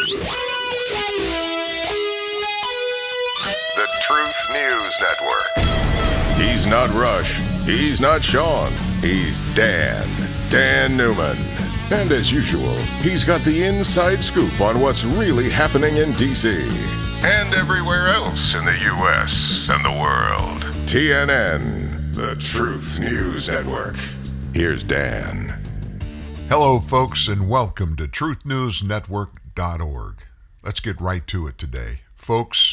The Truth News Network. He's not Rush. He's not Sean. He's Dan. Dan Newman. And as usual, he's got the inside scoop on what's really happening in D.C. and everywhere else in the U.S. and the world. TNN, the Truth News Network. Here's Dan. Hello, folks, and welcome to truthnewsnetwork.org. Let's get right to it today. Folks,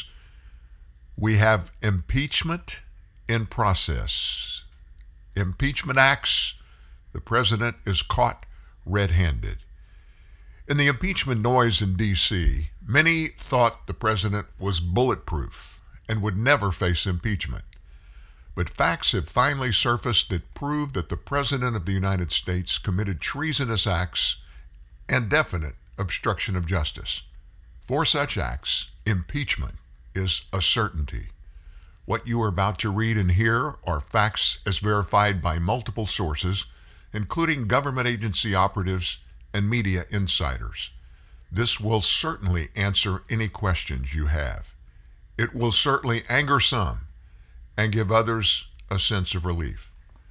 we have impeachment in process. Impeachment acts, the president is caught red-handed. In the impeachment noise in D.C., many thought the president was bulletproof and would never face impeachment. But facts have finally surfaced that prove that the President of the United States committed treasonous acts and definite obstruction of justice. For such acts, impeachment is a certainty. What you are about to read and hear are facts as verified by multiple sources, including government agency operatives and media insiders. This will certainly answer any questions you have. It will certainly anger some and give others a sense of relief.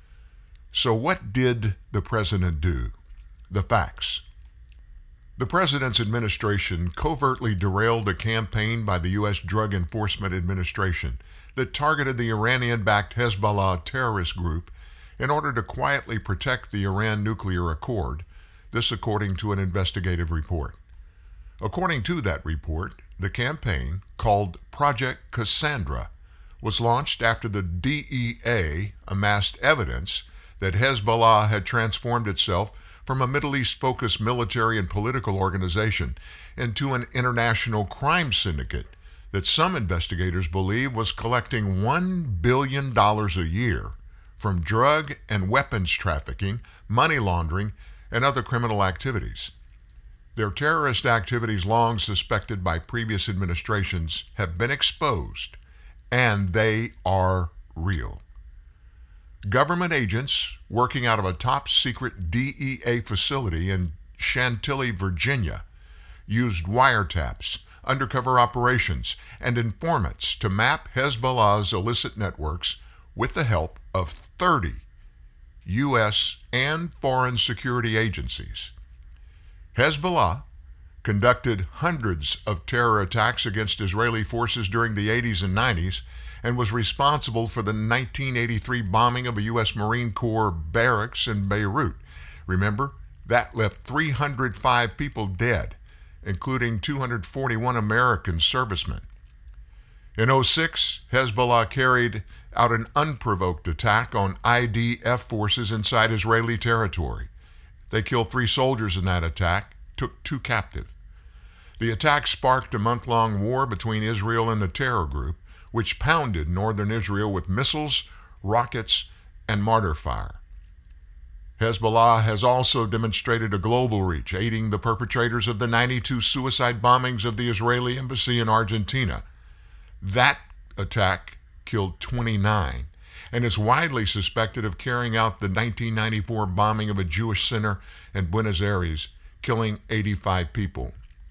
So what did the president do? The facts. The president's administration covertly derailed a campaign by the U.S. Drug Enforcement Administration that targeted the Iranian-backed Hezbollah terrorist group in order to quietly protect the Iran nuclear accord, this according to an investigative report. According to that report, the campaign, called Project Cassandra, was launched after the DEA amassed evidence that Hezbollah had transformed itself from a Middle East-focused military and political organization into an international crime syndicate that some investigators believe was collecting $1 billion a year from drug and weapons trafficking, money laundering, and other criminal activities. Their terrorist activities, long suspected by previous administrations, have been exposed, and they are real. Government agents working out of a top-secret DEA facility in Chantilly, Virginia, used wiretaps, undercover operations, and informants to map Hezbollah's illicit networks with the help of 30 U.S. and foreign security agencies. Hezbollah conducted hundreds of terror attacks against Israeli forces during the 80s and 90s and was responsible for the 1983 bombing of a U.S. Marine Corps barracks in Beirut. Remember, that left 305 people dead, including 241 American servicemen. In 2006, Hezbollah carried out an unprovoked attack on IDF forces inside Israeli territory. They killed 3 soldiers in that attack, took 2 captive. The attack sparked a month-long war between Israel and the terror group, which pounded northern Israel with missiles, rockets, and mortar fire. Hezbollah has also demonstrated a global reach, aiding the perpetrators of the 92 suicide bombings of the Israeli embassy in Argentina. That attack killed 29 and is widely suspected of carrying out the 1994 bombing of a Jewish center in Buenos Aires, killing 85 people.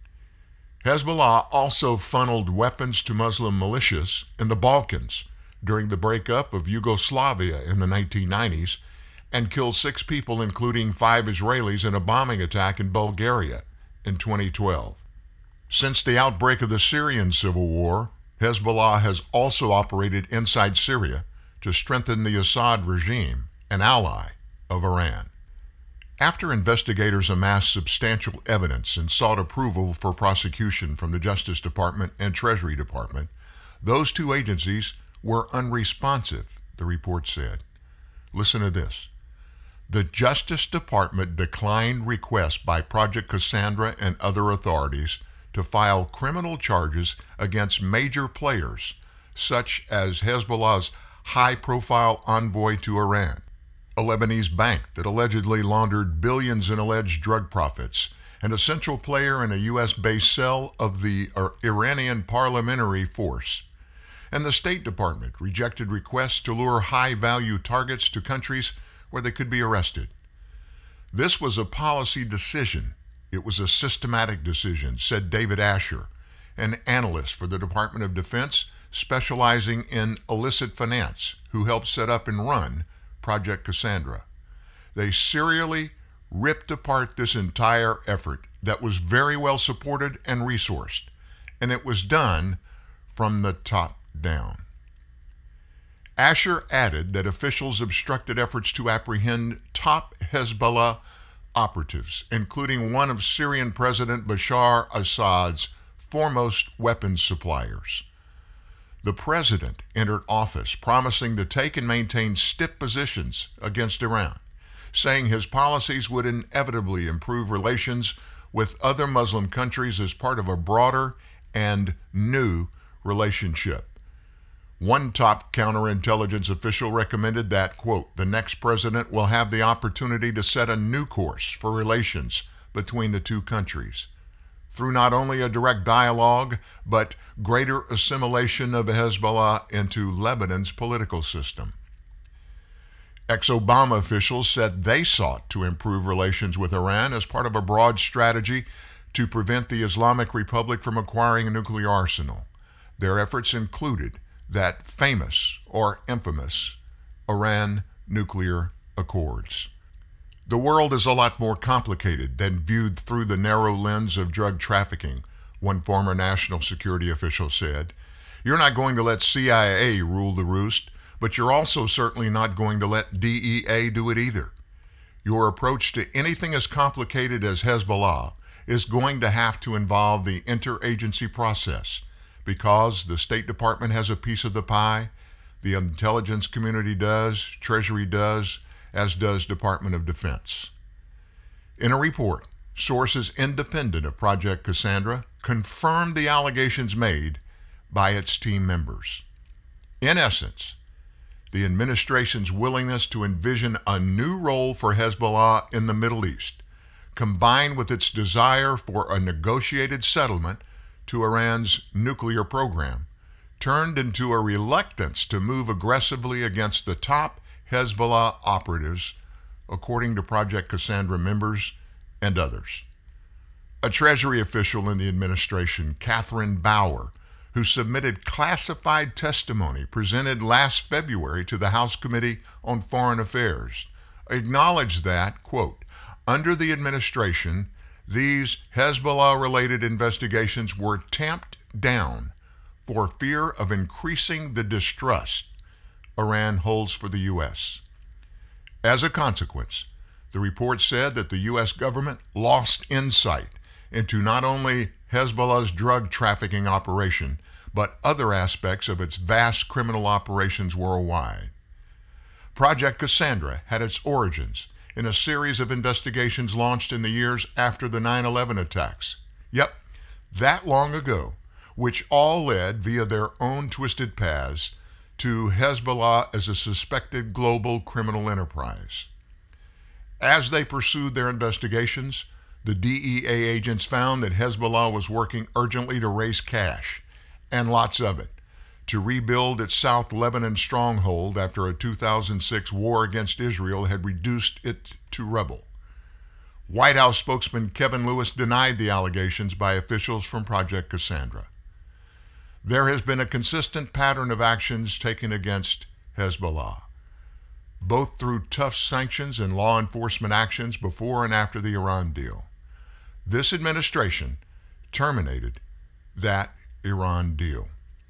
Hezbollah also funneled weapons to Muslim militias in the Balkans during the breakup of Yugoslavia in the 1990s and killed 6 people, including 5 Israelis, in a bombing attack in Bulgaria in 2012. Since the outbreak of the Syrian civil war, Hezbollah has also operated inside Syria to strengthen the Assad regime, an ally of Iran. After investigators amassed substantial evidence and sought approval for prosecution from the Justice Department and Treasury Department, those 2 agencies were unresponsive, the report said. Listen to this. The Justice Department declined requests by Project Cassandra and other authorities to file criminal charges against major players, such as Hezbollah's high-profile envoy to Iran, a Lebanese bank that allegedly laundered billions in alleged drug profits, and a central player in a U.S.-based cell of the Iranian Parliamentary Force. And the State Department rejected requests to lure high-value targets to countries where they could be arrested. This was a policy decision It was a systematic decision, said David Asher, an analyst for the Department of Defense specializing in illicit finance, who helped set up and run Project Cassandra. They serially ripped apart this entire effort that was very well supported and resourced, and it was done from the top down. Asher added that officials obstructed efforts to apprehend top Hezbollah operatives, including one of Syrian President Bashar Assad's foremost weapons suppliers. The president entered office promising to take and maintain stiff positions against Iran, saying his policies would inevitably improve relations with other Muslim countries as part of a broader and new relationship. One top counterintelligence official recommended that, quote, the next president will have the opportunity to set a new course for relations between the two countries through not only a direct dialogue, but greater assimilation of Hezbollah into Lebanon's political system. Ex-Obama officials said they sought to improve relations with Iran as part of a broad strategy to prevent the Islamic Republic from acquiring a nuclear arsenal. Their efforts included that famous or infamous Iran nuclear accords. The world is a lot more complicated than viewed through the narrow lens of drug trafficking, one former national security official said. You're not going to let CIA rule the roost, but you're also certainly not going to let DEA do it either. Your approach to anything as complicated as Hezbollah is going to have to involve the interagency process, because the State Department has a piece of the pie, the intelligence community does, Treasury does, as does Department of Defense. In a report, sources independent of Project Cassandra confirmed the allegations made by its team members. In essence, the administration's willingness to envision a new role for Hezbollah in the Middle East, combined with its desire for a negotiated settlement to Iran's nuclear program, turned into a reluctance to move aggressively against the top Hezbollah operatives, according to Project Cassandra members and others. A Treasury official in the administration, Catherine Bauer, who submitted classified testimony presented last February to the House Committee on Foreign Affairs, acknowledged that, quote, under the administration, these Hezbollah-related investigations were tamped down for fear of increasing the distrust Iran holds for the U.S. As a consequence, the report said that the U.S. government lost insight into not only Hezbollah's drug trafficking operation, but other aspects of its vast criminal operations worldwide. Project Cassandra had its origins in a series of investigations launched in the years after the 9/11 attacks. Yep, that long ago, which all led via their own twisted paths to Hezbollah as a suspected global criminal enterprise. As they pursued their investigations, the DEA agents found that Hezbollah was working urgently to raise cash, and lots of it, to rebuild its South Lebanon stronghold after a 2006 war against Israel had reduced it to rubble. White House spokesman Kevin Lewis denied the allegations by officials from Project Cassandra. There has been a consistent pattern of actions taken against Hezbollah, both through tough sanctions and law enforcement actions before and after the Iran deal. This administration terminated that Iran deal.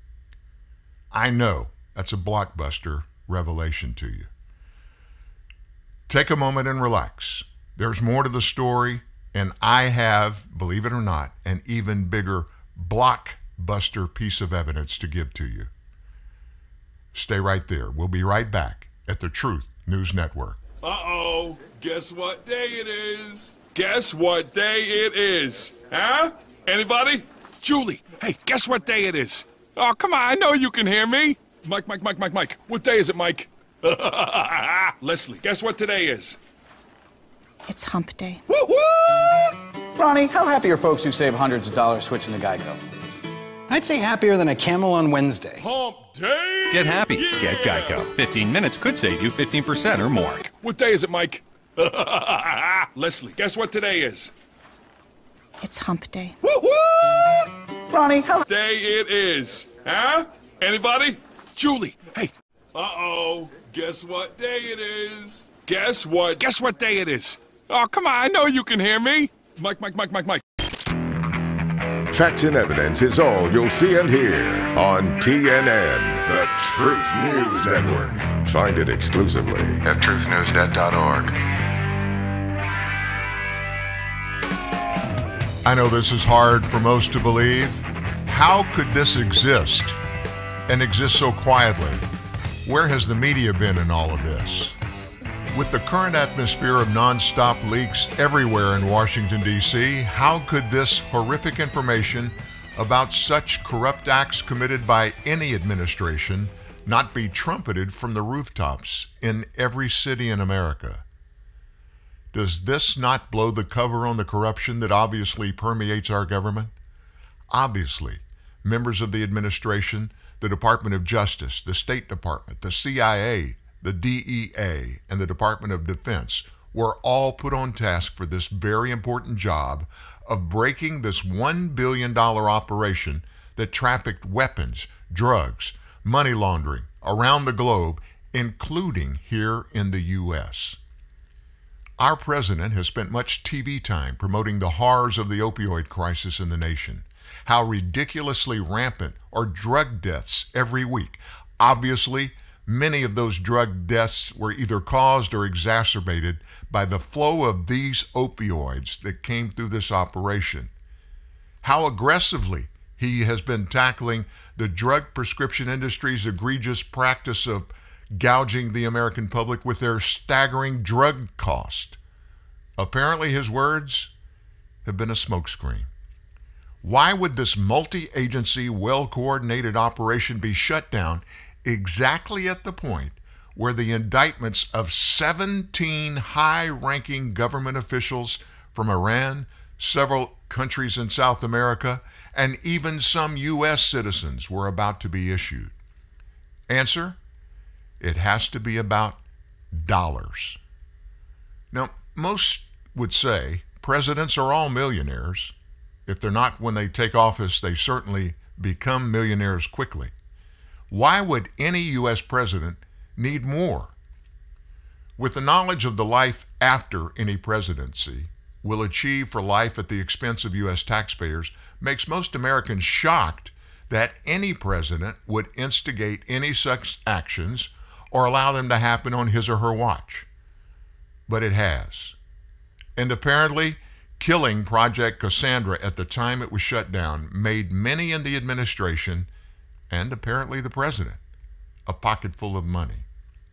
I know that's a blockbuster revelation to you. Take a moment and relax. There's more to the story, and I have, believe it or not, an even bigger blockbuster piece of evidence to give to you. Stay right there. We'll be right back at the Truth News Network. Uh-oh, guess what day it is? Guess what day it is? Huh? Anybody? Julie, hey, guess what day it is? Oh, come on, I know you can hear me. Mike. What day is it, Mike? Leslie, guess what today is? It's hump day. Woo-woo! Ronnie, how happy are folks who save hundreds of dollars switching to Geico? I'd say happier than a camel on Wednesday. Hump day! Get happy. Yeah! Get Geico. 15 minutes could save you 15% or more. What day is it, Mike? Leslie, guess what today is? It's hump day. Ronnie, how... Day it is. Huh? Anybody? Julie, hey. Uh-oh. Guess what day it is? Guess what day it is? Oh, come on, I know you can hear me. Mike. Facts and evidence is all you'll see and hear on TNN, the Truth News Network. Find it exclusively at truthnewsnet.org. I know this is hard for most to believe. How could this exist and exist so quietly? Where has the media been in all of this? With the current atmosphere of nonstop leaks everywhere in Washington, D.C., how could this horrific information about such corrupt acts committed by any administration not be trumpeted from the rooftops in every city in America? Does this not blow the cover on the corruption that obviously permeates our government? Obviously, members of the administration, the Department of Justice, the State Department, the CIA, the DEA, and the Department of Defense were all put on task for this very important job of breaking this $1 billion operation that trafficked weapons, drugs, money laundering around the globe, including here in the U.S. Our president has spent much TV time promoting the horrors of the opioid crisis in the nation, how ridiculously rampant are drug deaths every week. Obviously, many of those drug deaths were either caused or exacerbated by the flow of these opioids that came through this operation. How aggressively he has been tackling the drug prescription industry's egregious practice of gouging the American public with their staggering drug cost. Apparently his words have been a smokescreen. Why would this multi-agency, well-coordinated operation be shut down exactly at the point where the indictments of 17 high-ranking government officials from Iran, several countries in South America, and even some U.S. citizens were about to be issued? Answer: it has to be about dollars. Now, most would say presidents are all millionaires. If they're not when they take office, they certainly become millionaires quickly. Why would any U.S. president need more? With the knowledge of the life after any presidency will achieve for life at the expense of U.S. taxpayers, makes most Americans shocked that any president would instigate any such actions or allow them to happen on his or her watch. But it has. And apparently, killing Project Cassandra at the time it was shut down made many in the administration, and apparently the president, a pocket full of money.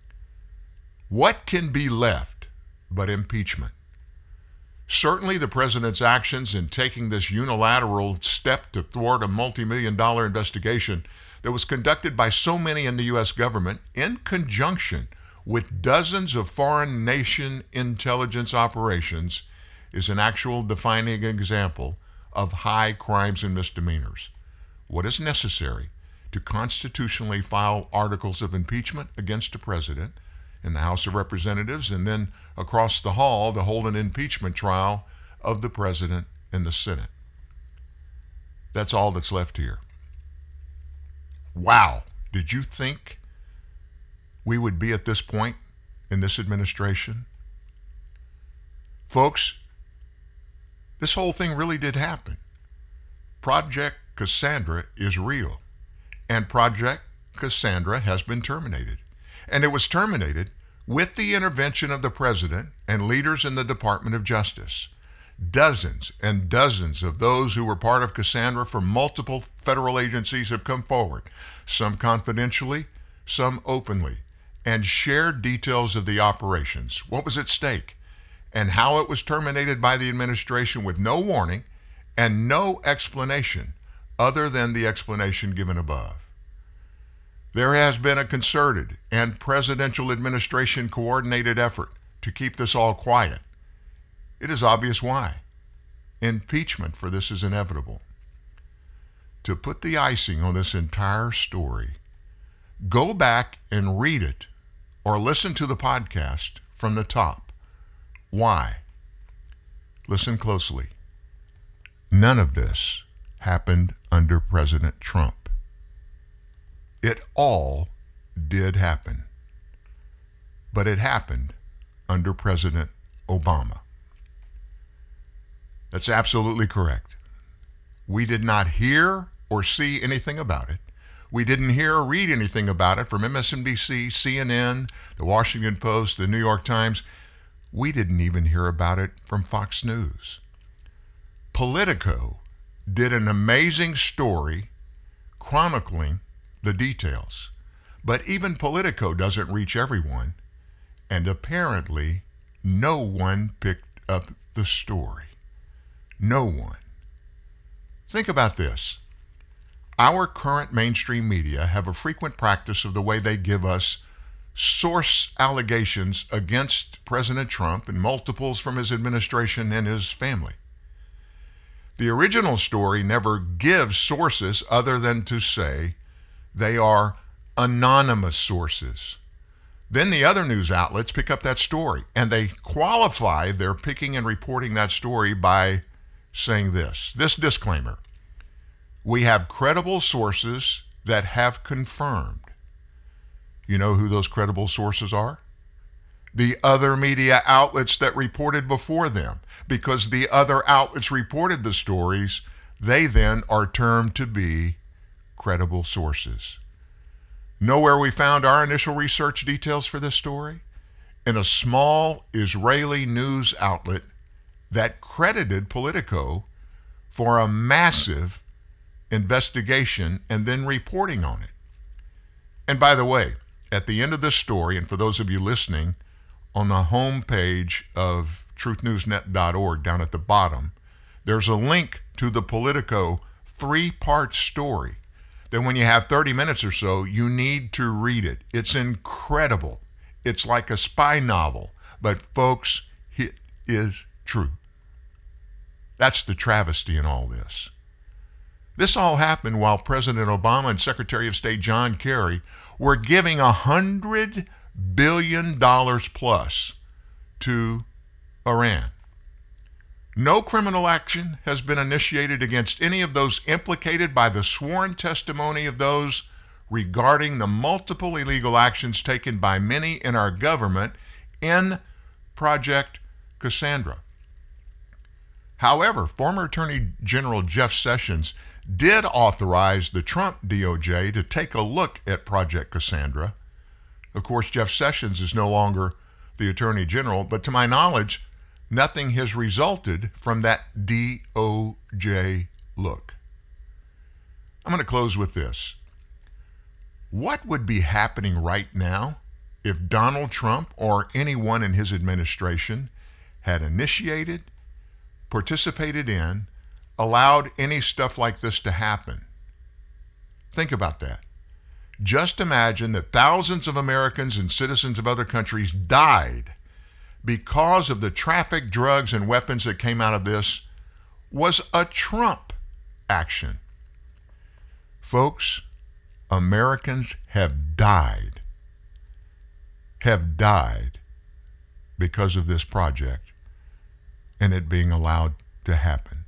What can be left but impeachment? Certainly the president's actions in taking this unilateral step to thwart a multi-million-dollar investigation that was conducted by so many in the U.S. government in conjunction with dozens of foreign nation intelligence operations is an actual defining example of high crimes and misdemeanors. What is necessary to constitutionally file articles of impeachment against a president in the House of Representatives and then across the hall to hold an impeachment trial of the president in the Senate. That's all that's left here. Wow, did you think we would be at this point in this administration? Folks, this whole thing really did happen. Project Cassandra is real, and Project Cassandra has been terminated. And it was terminated with the intervention of the president and leaders in the Department of Justice. Dozens and dozens of those who were part of Cassandra from multiple federal agencies have come forward, some confidentially, some openly, and shared details of the operations, what was at stake, and how it was terminated by the administration with no warning and no explanation other than the explanation given above. There has been a concerted and presidential administration coordinated effort to keep this all quiet. It is obvious why. Impeachment for this is inevitable. To put the icing on this entire story, go back and read it or listen to the podcast from the top. Why? Listen closely. none of this happened under President Trump. It all did happen, but it happened under President Obama. That's absolutely correct. We did not hear or see anything about it. We didn't hear or read anything about it from MSNBC, CNN, the Washington Post, the New York Times. We didn't even hear about it from Fox News. Politico did an amazing story chronicling the details. But even Politico doesn't reach everyone, and apparently no one picked up the story. No one. Think about this. Our current mainstream media have a frequent practice of the way they give us source allegations against President Trump and multiples from his administration and his family. The original story never gives sources other than to say they are anonymous sources. Then the other news outlets pick up that story, and they qualify their picking and reporting that story by saying this disclaimer: we have credible sources that have confirmed. You know who those credible sources are? The other media outlets that reported before them, because the other outlets reported the stories, they then are termed to be credible sources. Know where we found our initial research details for this story? In a small Israeli news outlet that credited Politico for a massive investigation and then reporting on it. And by the way, at the end of this story, and for those of you listening, on the home page of truthnewsnet.org down at the bottom, there's a link to the Politico 3-part story that when you have 30 minutes or so, you need to read it. It's incredible. It's like a spy novel, but folks, it is true. That's the travesty in all this. This all happened while President Obama and Secretary of State John Kerry were giving $100 billion plus to Iran. No criminal action has been initiated against any of those implicated by the sworn testimony of those regarding the multiple illegal actions taken by many in our government in Project Cassandra. However, former Attorney General Jeff Sessions did authorize the Trump DOJ to take a look at Project Cassandra. Of course, Jeff Sessions is no longer the Attorney General, but to my knowledge, nothing has resulted from that DOJ look. I'm going to close with this. What would be happening right now if Donald Trump or anyone in his administration had initiated, participated in, allowed any stuff like this to happen? Think about that. Just imagine that thousands of Americans and citizens of other countries died because of the traffic, drugs, and weapons that came out of this was a Trump action. Folks, Americans have died because of this project and it being allowed to happen.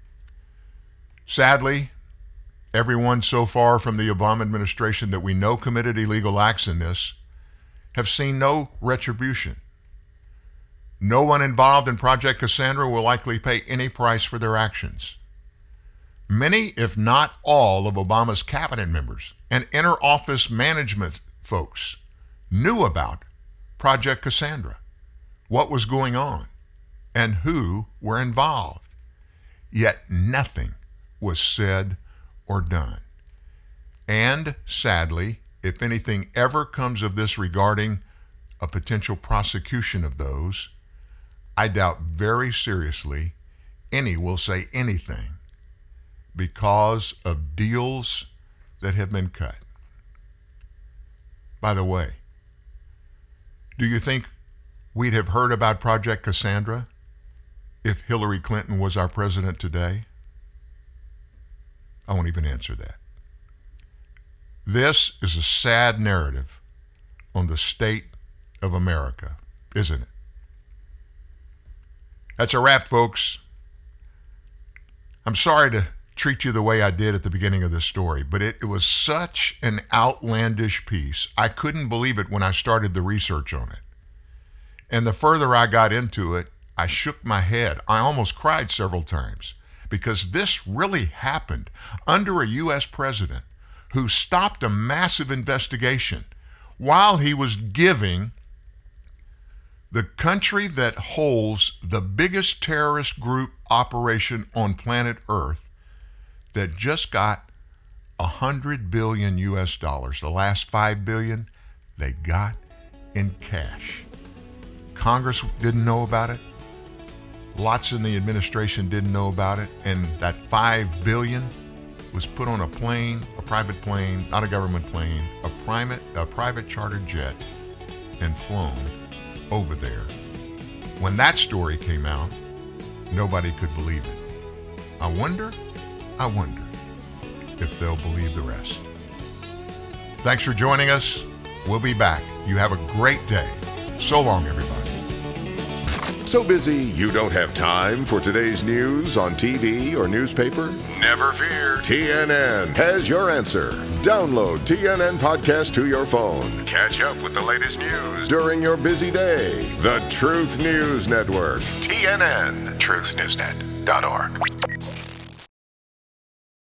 Sadly, everyone so far from the Obama administration that we know committed illegal acts in this have seen no retribution. No one involved in Project Cassandra will likely pay any price for their actions. Many, if not all, of Obama's cabinet members and inner office management folks knew about Project Cassandra, what was going on, and who were involved. Yet nothing was said or done. And sadly, if anything ever comes of this regarding a potential prosecution of those, I doubt very seriously any will say anything because of deals that have been cut. By the way, do you think we'd have heard about Project Cassandra if Hillary Clinton was our president today? I won't even answer that. This is a sad narrative on the state of America, isn't it? That's a wrap, folks. I'm sorry to treat you the way I did at the beginning of this story, but it was such an outlandish piece. I couldn't believe it when I started the research on it. And the further I got into it, I shook my head. I almost cried several times because this really happened under a U.S. president who stopped a massive investigation while he was giving the country that holds the biggest terrorist group operation on planet Earth that just got $100 billion US. The last $5 billion they got in cash. Congress didn't know about it. Lots in the administration didn't know about it. And that $5 billion was put on a plane, a private plane, not a government plane, a private chartered jet, and flown over there. When that story came out, nobody could believe it. I wonder if they'll believe the rest. Thanks for joining us. We'll be back. You have a great day. So long, everybody. So busy you don't have time for today's news on TV or newspaper? Never fear. TNN has your answer. Download TNN Podcast to your phone. Catch up with the latest news during your busy day. The Truth News Network. TNN. TruthNewsNet.org.